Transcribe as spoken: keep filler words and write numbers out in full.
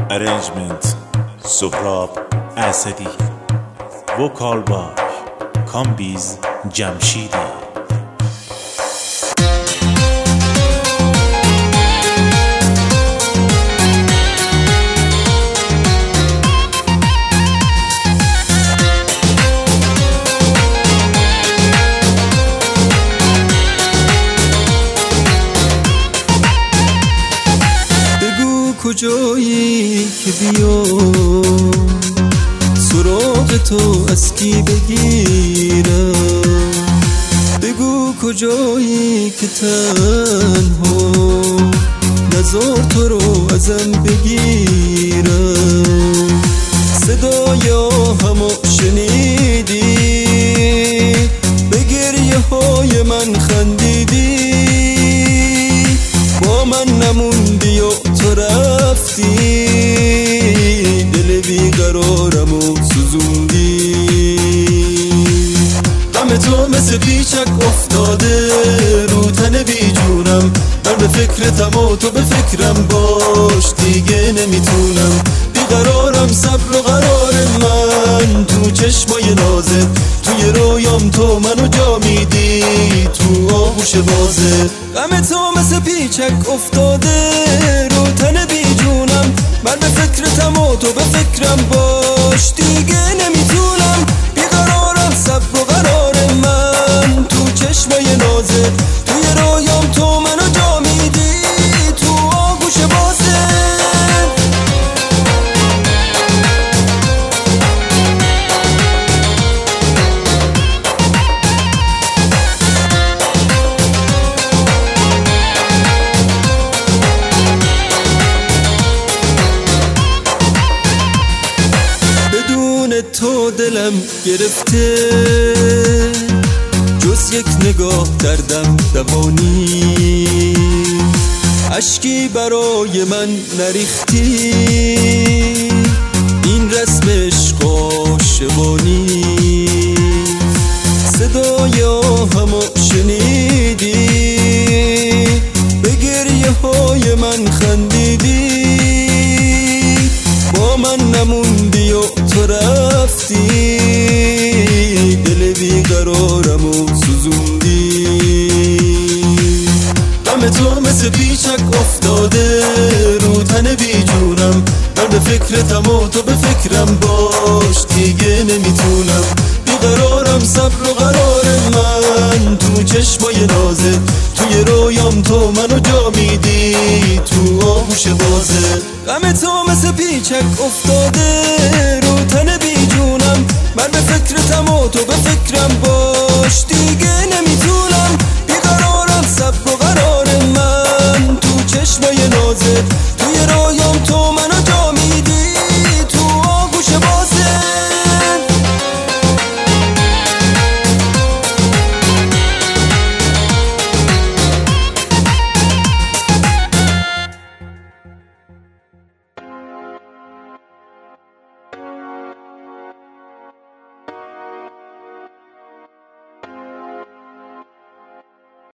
Arrangement سهراب اسدی. وکال بای کامبیز جمشیدی. کجایی که بیام سراغ تو از کی بگیرم؟ بگو کجایی که تنها نزار تو رو ازم بگیرم. صدای آهمو شنیدی، به گریه های من خندیدی، با من نموندی و تو رفتی، دل بیقرارمو سوزوندی. غم تو مثل پیچک افتاده رو تن بی جونم، من به فکرتم و تو به فکرم باش، دیگه نمیتونم. بیقرارم صبر و قرار من تو چشمای نازت، توی رویام تو منو جا میدی تو آغوش بازه. غم تو مثل پیچک افتاده رو تن بی جونم، من به فکرتم و تو به فکرم باش، دیگه نمیتونم. بیقرارم صبر و قرار من تو چشمای نازت، توی رویام تو منو جا میدی تو آغوش بازه. تو دلم گرفته، جز یک نگاه دردم دوانی، اشکی برای من نریختی، این رسم عشق عاشقانی. صدای آهمو شنیدی، به گریه های من خندیدی، با من نموندی و تو رفتی، دل بیقرارمو سوزوندی. غم تو مثل پیچک افتاده رو تن بی جونم، من به فکرتم و تو به فکرم باش، دیگه نمیتونم. بیقرارم صبر و قرار من تو چشمای نازت، توی رویام تو منو جا میدی تو آغوش بازه. غم تو مثل پیچک افتاده رو تن بی جونم، من به فکرتم و تو به فکرم باش.